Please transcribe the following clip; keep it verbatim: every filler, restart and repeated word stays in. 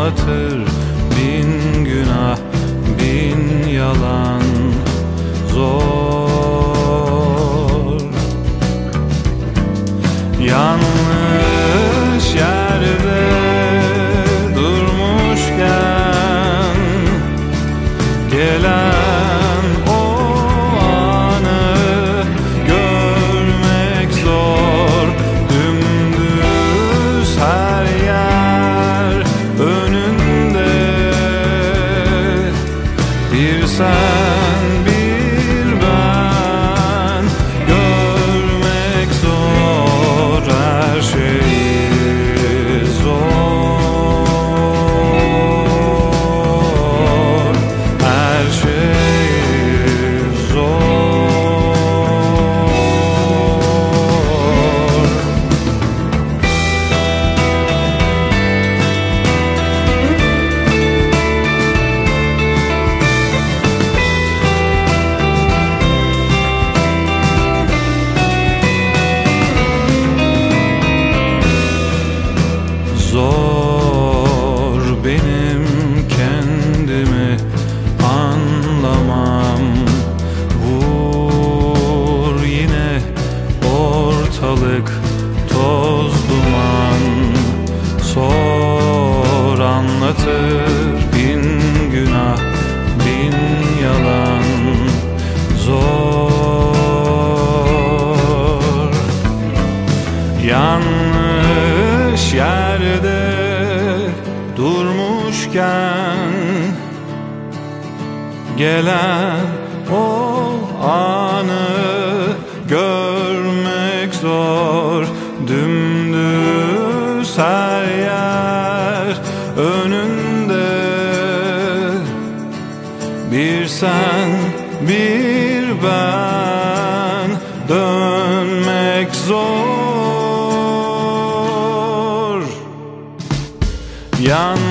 anlatır bin günah, bin yalan. Zor, yanlış yerde durmuşken gelen o anı görmek zor. Dümdüz her yer önünde, bir sen bir ben, görmek zor her şey, zor her şey, zor. Zor benim kendimi anlamam. Vur yine ortalık toz duman. Sor anlatır bin günah, bin yalan. Zor, yanlış yerde durmuşken gelen o anı görmek zor. Dümdüz her yer önünde, bir sen bir ben, dönmek zor. Yan